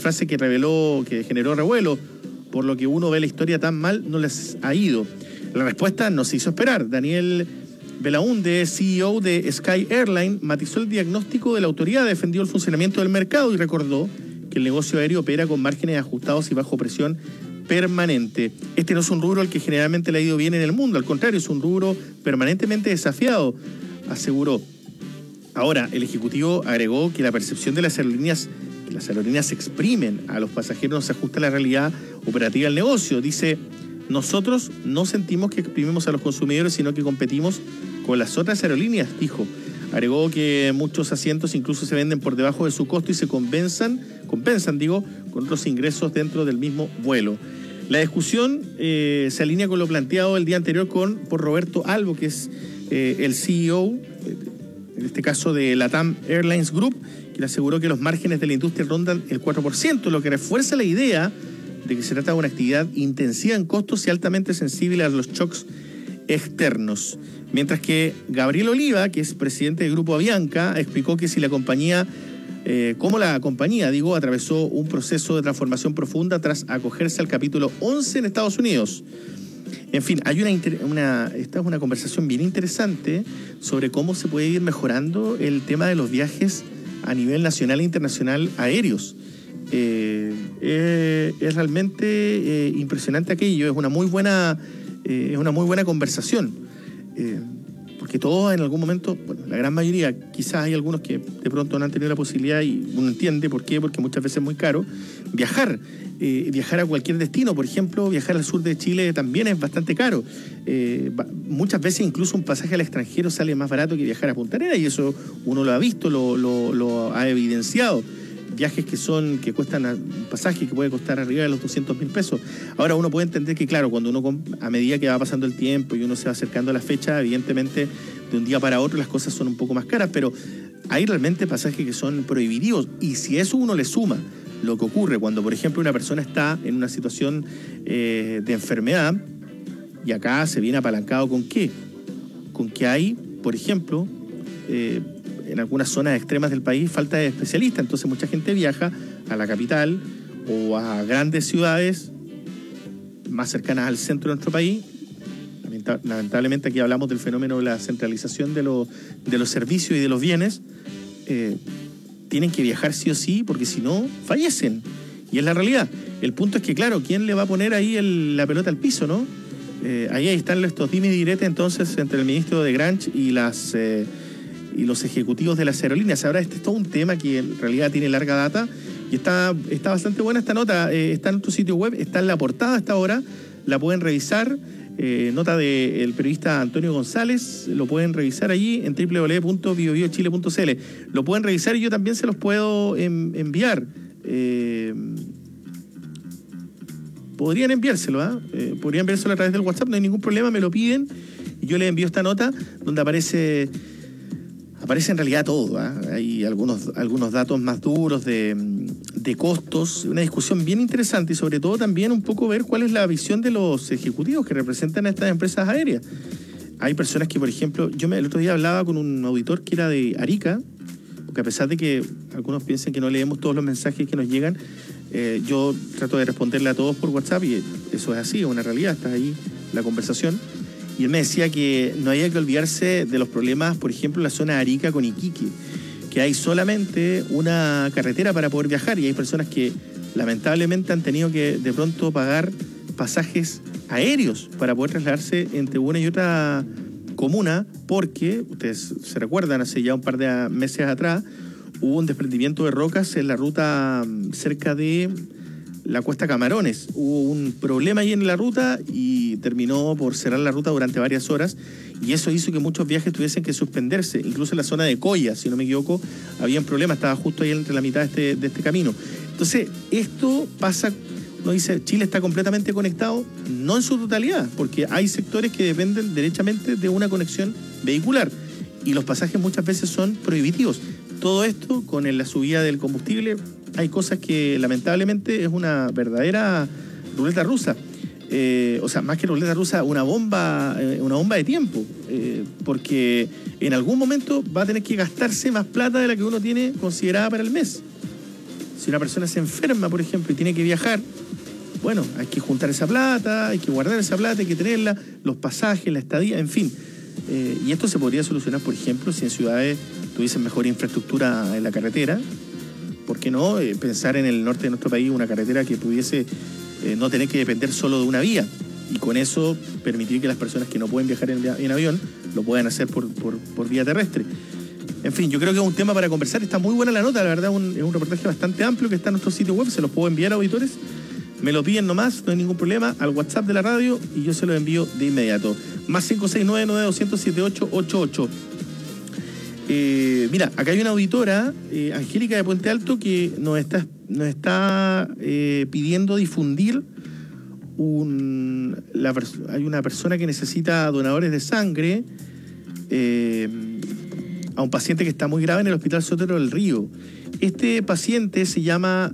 que generó revuelo. Por lo que uno ve la historia tan mal, no les ha ido. La respuesta no se hizo esperar. Daniel Belaunde, CEO de Sky Airline, matizó el diagnóstico de la autoridad, defendió el funcionamiento del mercado y recordó que el negocio aéreo opera con márgenes ajustados y bajo presión permanente. Este no es un rubro al que generalmente le ha ido bien en el mundo, al contrario, es un rubro permanentemente desafiado, aseguró. Ahora, el ejecutivo agregó que la percepción de las aerolíneas exprimen a los pasajeros no se ajusta a la realidad operativa del negocio. Dice: nosotros no sentimos que exprimimos a los consumidores, sino que competimos con las otras aerolíneas, dijo. Agregó que muchos asientos incluso se venden por debajo de su costo y se compensan con otros ingresos dentro del mismo vuelo. La discusión se alinea con lo planteado el día anterior por Roberto Albo, que es el CEO, en este caso de LATAM Airlines Group, quien aseguró que los márgenes de la industria rondan el 4%, lo que refuerza la idea de que se trata de una actividad intensiva en costos y altamente sensible a los shocks externos. Mientras que Gabriel Oliva, que es presidente del Grupo Avianca, explicó que si la compañía atravesó un proceso de transformación profunda tras acogerse al capítulo 11 en Estados Unidos. En fin, hay esta es una conversación bien interesante sobre cómo se puede ir mejorando el tema de los viajes a nivel nacional e internacional aéreos. Es realmente impresionante aquello, es una muy buena conversación, porque todos en algún momento, bueno, la gran mayoría, quizás hay algunos que de pronto no han tenido la posibilidad, y uno entiende por qué, porque muchas veces es muy caro viajar a cualquier destino. Por ejemplo, viajar al sur de Chile también es bastante caro. Muchas veces incluso un pasaje al extranjero sale más barato que viajar a Punta Arenas, y eso uno lo ha visto, lo ha evidenciado. Viajes que cuestan un pasaje que puede costar arriba de los 200.000 pesos. Ahora uno puede entender que, claro, cuando uno, a medida que va pasando el tiempo y uno se va acercando a la fecha, evidentemente de un día para otro las cosas son un poco más caras, pero hay realmente pasajes que son prohibitivos. Y si eso uno le suma lo que ocurre cuando, por ejemplo, una persona está en una situación de enfermedad, y acá se viene apalancado ¿con qué? Con que hay, por ejemplo, en algunas zonas extremas del país falta de especialistas, entonces mucha gente viaja a la capital o a grandes ciudades más cercanas al centro de nuestro país. Lamentablemente aquí hablamos del fenómeno de la centralización de los servicios y de los bienes, tienen que viajar sí o sí, porque si no, fallecen. Y es la realidad. El punto es que, claro, ¿quién le va a poner ahí la pelota al piso, no? Ahí están estos dimes y diretes entonces entre el ministro de Granch y los ejecutivos de las aerolíneas. Ahora este es todo un tema que en realidad tiene larga data y está bastante buena esta nota. Está en nuestro sitio web, está en la portada hasta ahora, la pueden revisar. Nota del periodista Antonio González, lo pueden revisar allí en www.biobiochile.cl. Lo pueden revisar y yo también se los puedo enviar. Podrían enviárselo, podrían enviárselo a través del WhatsApp, no hay ningún problema, me lo piden y yo les envío esta nota donde aparece en realidad todo. Hay algunos datos más duros de costos, una discusión bien interesante y sobre todo también un poco ver cuál es la visión de los ejecutivos que representan a estas empresas aéreas. Hay personas que, por ejemplo, el otro día hablaba con un auditor que era de Arica, porque a pesar de que algunos piensen que no leemos todos los mensajes que nos llegan, yo trato de responderle a todos por WhatsApp y eso es así, es una realidad, está ahí la conversación. Y él me decía que no había que olvidarse de los problemas, por ejemplo, en la zona de Arica con Iquique, que hay solamente una carretera para poder viajar y hay personas que lamentablemente han tenido que de pronto pagar pasajes aéreos para poder trasladarse entre una y otra comuna porque, ustedes se recuerdan, hace ya un par de meses atrás hubo un desprendimiento de rocas en la ruta cerca de la Cuesta Camarones. Hubo un problema ahí en la ruta y terminó por cerrar la ruta durante varias horas y eso hizo que muchos viajes tuviesen que suspenderse. Incluso en la zona de Coya, si no me equivoco, había un problema, estaba justo ahí entre la mitad de este camino. Entonces, esto pasa, uno dice, Chile está completamente conectado, no en su totalidad, porque hay sectores que dependen derechamente de una conexión vehicular y los pasajes muchas veces son prohibitivos. Todo esto con la subida del combustible, hay cosas que lamentablemente es una verdadera ruleta rusa. O sea, más que ruleta rusa, una bomba de tiempo, porque en algún momento va a tener que gastarse más plata de la que uno tiene considerada para el mes. Si una persona se enferma, por ejemplo, y tiene que viajar, bueno, hay que juntar esa plata, hay que guardar esa plata, hay que tenerla, los pasajes, la estadía, en fin. Y esto se podría solucionar, por ejemplo, si en ciudades tuviesen mejor infraestructura en la carretera. ¿Por qué no pensar en el norte de nuestro país una carretera que pudiese no tener que depender solo de una vía? Y con eso permitir que las personas que no pueden viajar en avión lo puedan hacer por vía terrestre. En fin, yo creo que es un tema para conversar. Está muy buena la nota, la verdad, es un reportaje bastante amplio que está en nuestro sitio web. Se los puedo enviar a auditores. Me lo piden nomás, no hay ningún problema, al WhatsApp de la radio y yo se lo envío de inmediato. Más 569-9200-7888. Mira, acá hay una auditora, Angélica de Puente Alto, que nos está pidiendo difundir hay una persona que necesita donadores de sangre a un paciente que está muy grave en el Hospital Sotero del Río. Este paciente se llama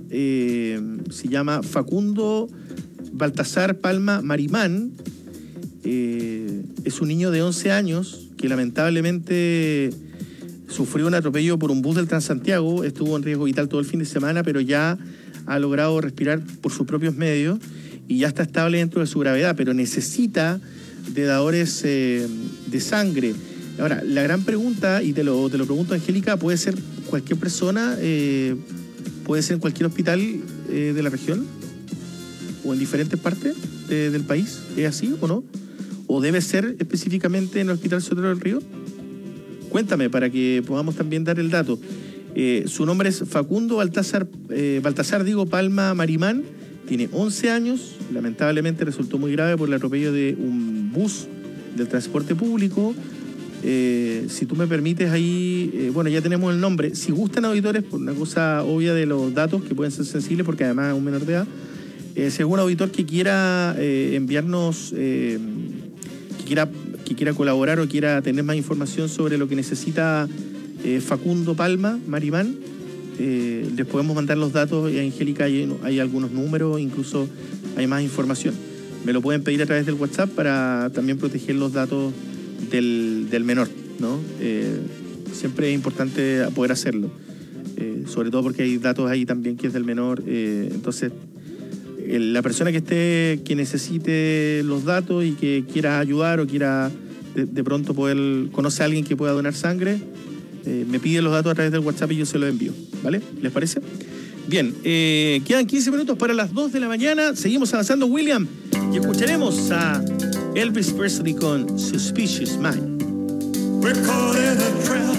Facundo Baltasar Palma Marimán. Es un niño de 11 años que lamentablemente sufrió un atropello por un bus del Transantiago, estuvo en riesgo vital todo el fin de semana, pero ya ha logrado respirar por sus propios medios y ya está estable dentro de su gravedad, pero necesita de dadores de sangre. Ahora, la gran pregunta, y te lo pregunto, Angélica, ¿puede ser cualquier persona? ¿Puede ser en cualquier hospital de la región? ¿O en diferentes partes del país? ¿Es así o no? ¿O debe ser específicamente en el Hospital Sotero del Río? Cuéntame para que podamos también dar el dato. Su nombre es Facundo Baltasar Palma Marimán, tiene 11 años, lamentablemente resultó muy grave por el atropello de un bus del transporte público. Si tú me permites ahí, bueno, ya tenemos el nombre. Si gustan auditores, por una cosa obvia de los datos que pueden ser sensibles, porque además es un menor de edad, si algún auditor que quiera enviarnos, que quiera colaborar o quiera tener más información sobre lo que necesita Facundo Palma Marimán, les podemos mandar los datos. Y a Angélica hay algunos números, incluso hay más información. Me lo pueden pedir a través del WhatsApp para también proteger los datos del menor, ¿no? Siempre es importante poder hacerlo, sobre todo porque hay datos ahí también que es del menor. Entonces, la persona que necesite los datos y que quiera ayudar o quiera de pronto conoce a alguien que pueda donar sangre, me pide los datos a través del WhatsApp y yo se los envío, ¿vale? ¿Les parece? Bien, quedan 15 minutos para las 2 de la mañana. Seguimos avanzando, William, y escucharemos a Elvis Presley con Suspicious Mind. We're caught in a trap.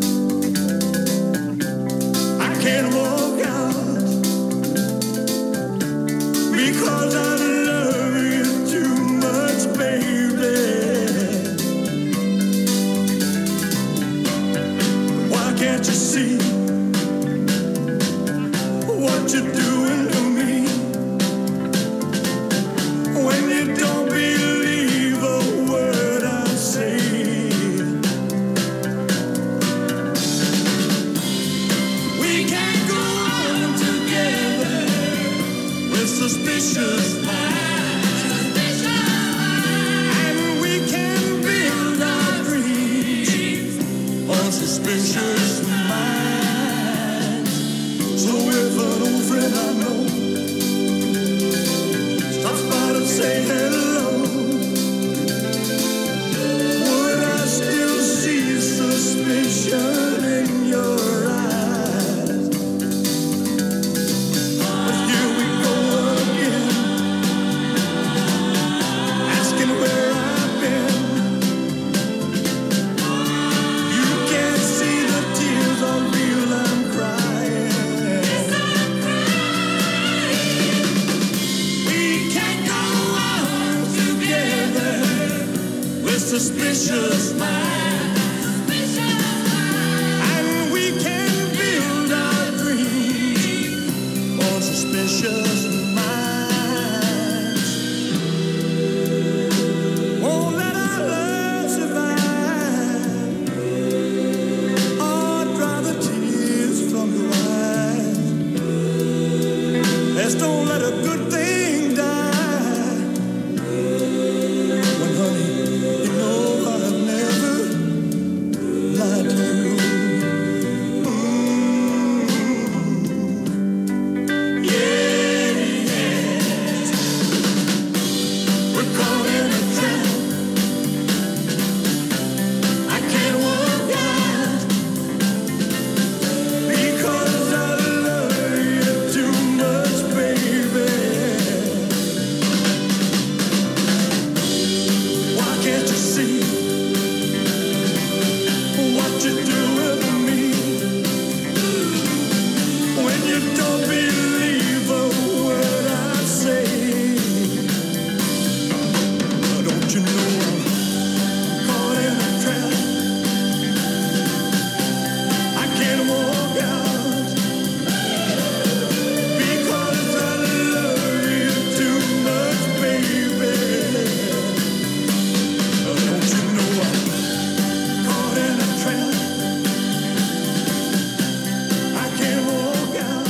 I can't walk out because I love you too much, baby. Why can't you see what you're doing to me when you don't believe a word I say? We can't go on together with suspicious minds, and we can build our dreams on suspicious minds. So if an old friend I know stops by to say hello, would I still see suspicion in your eyes? But here we go again, asking where I've been. You can't see the tears on real, I'm crying. We can't go on together with suspicious minds, and we can build our dreams on suspicious minds. Won't let our love survive, or dry the tears from your eyes. Let's don't let a good thing die. When, honey, you know I've never lied to you. Yes. We're caught in a trap. I can't walk out because I love you too much, baby. Why can't you see what you're doing to me when you don't believe a word I say? Don't you know I'm caught in a trap? I can't walk out because I love you too much, baby. Don't you know I'm caught in a trap? I can't walk out.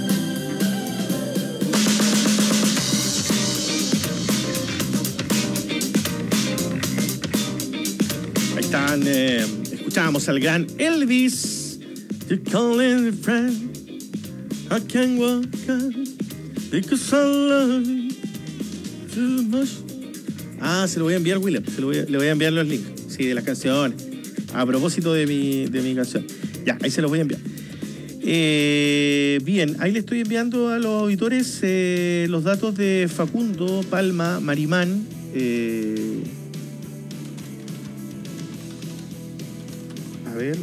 Ahí están, escuchábamos al gran Elvis. You're calling a friend. I can't walk out because I love you too much. Ah, se lo voy a enviar, William. Le voy a enviar los links. Sí, de las canciones. A propósito de mi canción. Ya, ahí se los voy a enviar. Bien, ahí le estoy enviando a los auditores los datos de Facundo, Palma, Marimán. A ver.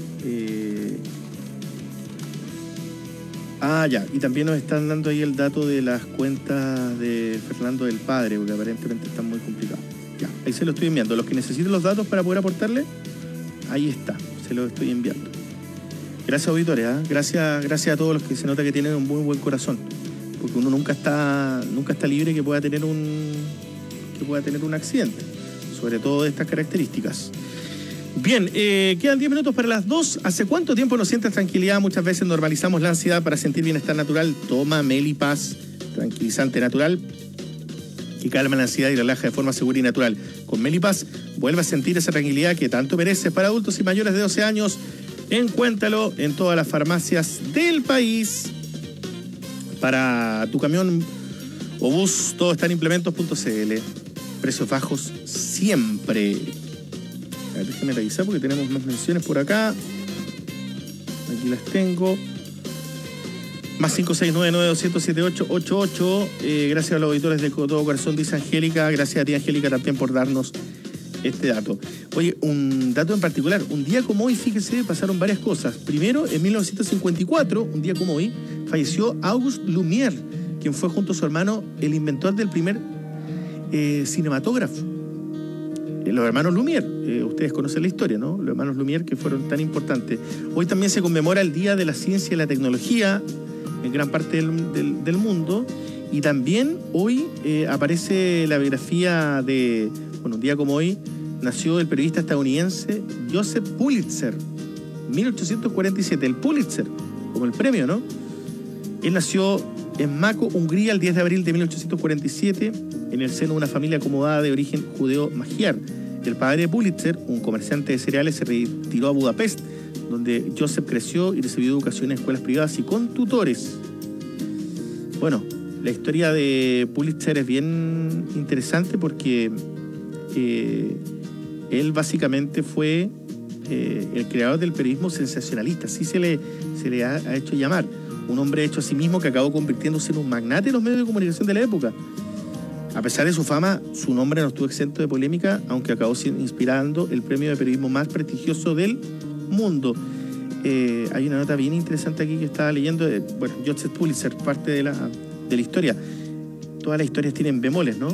Ya. Y también nos están dando ahí el dato de las cuentas de Fernando del Padre, porque aparentemente están muy complicados. Ya, ahí se lo estoy enviando. Los que necesiten los datos para poder aportarle, ahí está. Se los estoy enviando. Gracias, auditores. Gracias a todos los que se nota que tienen un muy buen corazón. Porque uno nunca está libre que pueda tener un accidente. Sobre todo de estas características. Bien, quedan 10 minutos para las 2. ¿Hace cuánto tiempo no sientes tranquilidad? Muchas veces normalizamos la ansiedad para sentir bienestar natural. Toma Melipaz, tranquilizante natural que calma la ansiedad y relaja de forma segura y natural. Con Melipaz vuelve a sentir esa tranquilidad que tanto mereces. Para adultos y mayores de 12 años, encuéntralo en todas las farmacias del país. Para tu camión o bus, todo está en implementos.cl. Precios bajos siempre. A ver, déjeme revisar porque tenemos más menciones por acá. Aquí las tengo. Más 569-9200-7888. Gracias a los auditores de todo corazón, dice Angélica. Gracias a ti, Angélica, también por darnos este dato. Oye, un dato en particular. Un día como hoy, fíjese, pasaron varias cosas. Primero, en 1954, un día como hoy, falleció Auguste Lumière, quien fue junto a su hermano el inventor del primer cinematógrafo. Los hermanos Lumière, ustedes conocen la historia, ¿no? Los hermanos Lumière, que fueron tan importantes. Hoy también se conmemora el Día de la Ciencia y la Tecnología en gran parte del mundo. Y también hoy aparece la biografía de, bueno, un día como hoy, nació el periodista estadounidense Joseph Pulitzer, 1847, el Pulitzer, como el premio, ¿no? Él nació en Mako, Hungría, el 10 de abril de 1847, en el seno de una familia acomodada de origen judeo-magiar. El padre de Pulitzer, un comerciante de cereales, se retiró a Budapest, donde Joseph creció y recibió educación en escuelas privadas y con tutores. Bueno, la historia de Pulitzer es bien interesante porque él básicamente fue el creador del periodismo sensacionalista, así se le ha hecho llamar. Un hombre hecho a sí mismo que acabó convirtiéndose en un magnate de los medios de comunicación de la época. A pesar de su fama, su nombre no estuvo exento de polémica, aunque acabó inspirando el premio de periodismo más prestigioso del mundo. Hay una nota bien interesante aquí que estaba leyendo. Bueno, Joseph Pulitzer, parte de la historia. Todas las historias tienen bemoles, ¿no?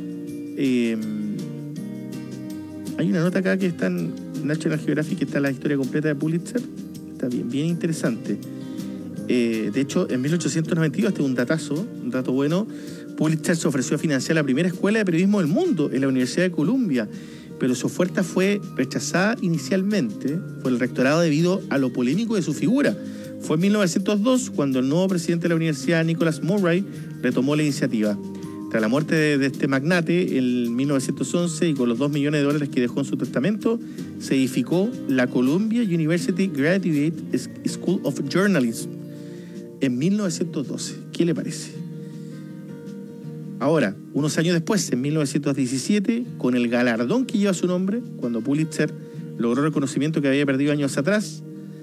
Hay una nota acá que está en National Geographic, que está la historia completa de Pulitzer. Está bien interesante. De hecho, en 1892, este es un dato bueno, Pulitzer se ofreció a financiar la primera escuela de periodismo del mundo en la Universidad de Columbia, pero su oferta fue rechazada inicialmente por el rectorado debido a lo polémico de su figura. Fue en 1902 cuando el nuevo presidente de la universidad, Nicholas Murray, retomó la iniciativa. Tras la muerte de este magnate en 1911 y con los $2 millones que dejó en su testamento, se edificó la Columbia University Graduate School of Journalism en 1912. ¿Qué le parece? Ahora, unos años después, en 1917, con el galardón que lleva su nombre, cuando Pulitzer logró reconocimiento que había perdido años atrás,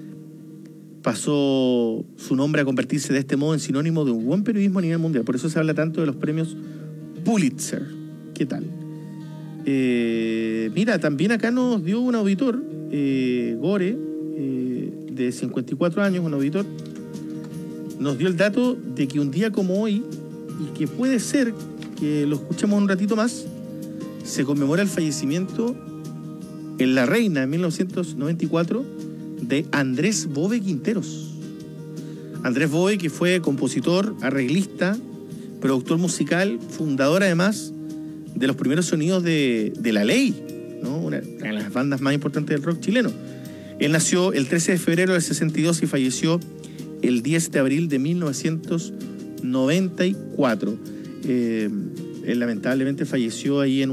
pasó su nombre a convertirse de este modo en sinónimo de un buen periodismo a nivel mundial. Por eso se habla tanto de los premios Pulitzer. ¿Qué tal? Mira, también acá nos dio un auditor, Gore, de 54 años, un auditor, nos dio el dato de que un día como hoy, y que puede ser que lo escuchemos un ratito más, se conmemora el fallecimiento en La Reina en 1994 de Andrés Bove Quinteros. Andrés Bove, que fue compositor, arreglista, productor musical, fundador además de los primeros sonidos de La Ley, ¿no? Una de las bandas más importantes del rock chileno. Él nació el 13 de febrero del 62 y falleció el 10 de abril de 1994. Él lamentablemente falleció ahí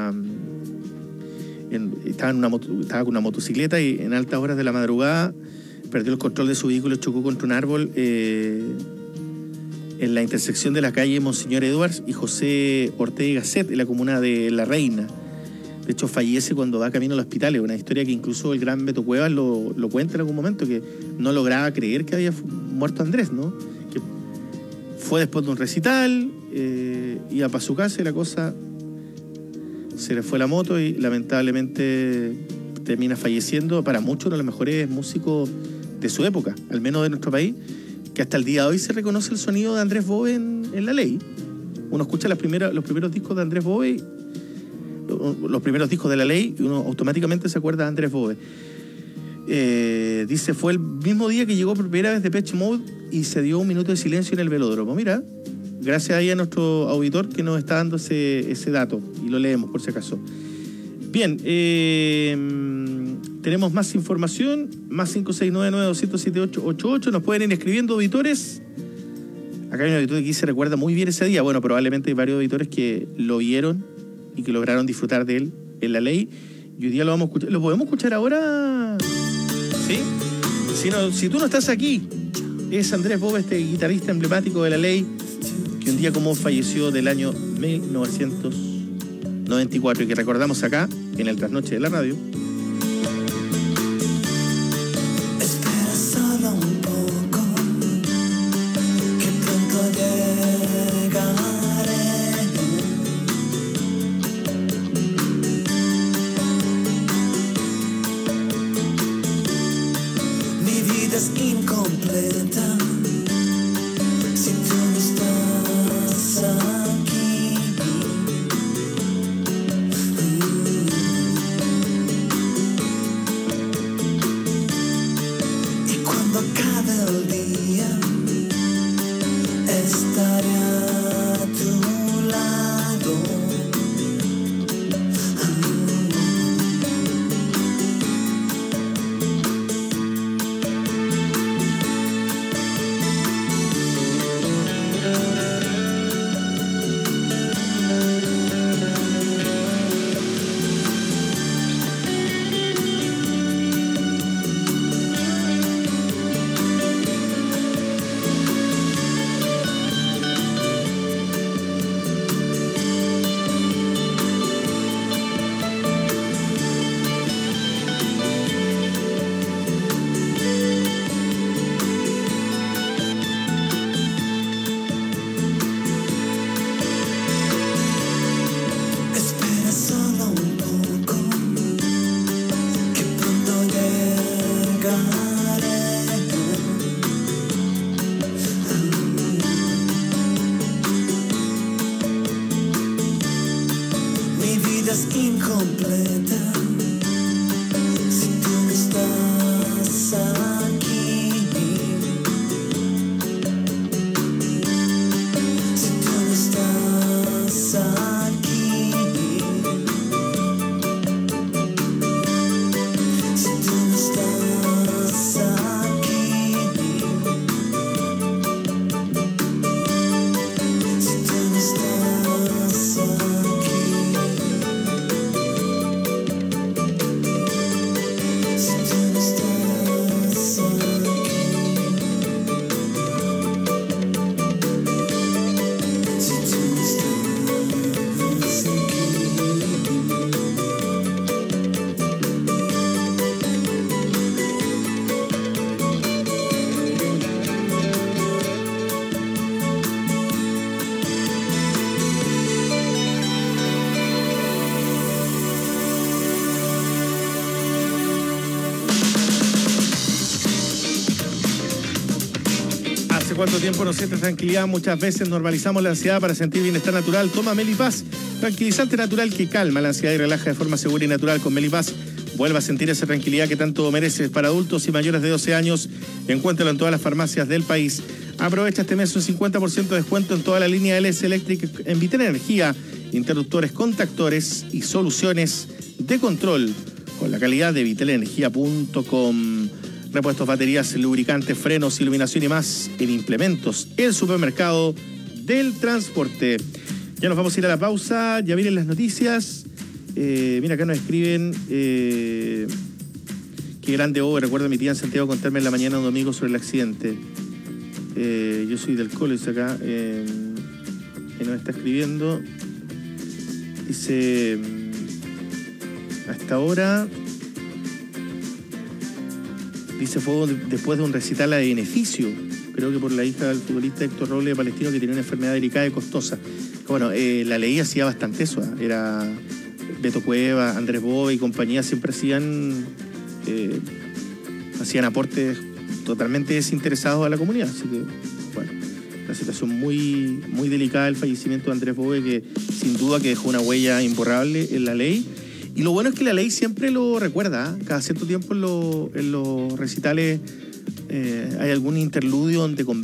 estaba con una motocicleta y en altas horas de la madrugada perdió el control de su vehículo y chocó contra un árbol en la intersección de la calle Monseñor Edwards y José Ortega y Gasset, en la comuna de La Reina. De hecho, fallece cuando va camino al hospital. Es una historia que incluso el gran Beto Cuevas lo cuenta en algún momento, que no lograba creer que había muerto Andrés, ¿no? Que fue después de un recital, iba para su casa y la cosa, se le fue la moto y lamentablemente termina falleciendo. Para muchos uno de los mejores músicos de su época, al menos de nuestro país, que hasta el día de hoy se reconoce el sonido de Andrés Bove en La Ley. Uno escucha los primeros discos de Andrés Bove, los primeros discos de La Ley, y uno automáticamente se acuerda de Andrés Bove. Dice, fue el mismo día que llegó por primera vez Depeche Mode y se dio un minuto de silencio en el velódromo. Mira, gracias ahí a nuestro auditor que nos está dando ese dato, y lo leemos por si acaso. Bien, tenemos más información, más 569-9200-7888. Nos pueden ir escribiendo, auditores. Acá hay un auditor que aquí se recuerda muy bien ese día. Bueno, probablemente hay varios auditores que lo vieron y que lograron disfrutar de él en La Ley. Y hoy día lo vamos a escuchar. ¿Lo podemos escuchar ahora? ¿Sí? Si tú no estás aquí, es Andrés Bove, este guitarrista emblemático de La Ley, que un día como falleció del año 1994 y que recordamos acá en el Trasnoche de la Radio. Espera solo un incompleta. Si tú no estás aquí, si tú no estás aquí, si tú no estás aquí, si tú no estás aquí. ¿Hace cuánto tiempo no sientes tranquilidad? Muchas veces normalizamos la ansiedad para sentir bienestar natural. Toma Melipaz, tranquilizante natural que calma la ansiedad y relaja de forma segura y natural. Con Melipaz, vuelva a sentir esa tranquilidad que tanto mereces. Para adultos y mayores de 12 años, encuéntralo en todas las farmacias del país. Aprovecha este mes un 50% de descuento en toda la línea LS Electric en Vitel Energía, interruptores, contactores y soluciones de control con la calidad de vitelenergia.com. Repuestos, baterías, lubricantes, frenos, iluminación y más en Implementos, el supermercado del transporte. Ya nos vamos a ir a la pausa, ya vienen las noticias. Mira, acá nos escriben qué grande Bobe. Recuerdo a mi tía en Santiago contarme en la mañana un domingo sobre el accidente. Yo soy del college acá, que nos está escribiendo. Dice, hasta ahora... Dice, fue después de un recital de beneficio, creo que por la hija del futbolista Héctor Robles de Palestino, que tenía una enfermedad delicada y costosa. Bueno, la ley hacía bastante eso, era Beto Cueva, Andrés Bobe y compañía, siempre hacían aportes totalmente desinteresados a la comunidad. Así que, bueno, una situación muy, muy delicada el fallecimiento de Andrés Bobe, que sin duda que dejó una huella imborrable en la ley. Y lo bueno es que la ley siempre lo recuerda, cada cierto tiempo en los recitales hay algún interludio donde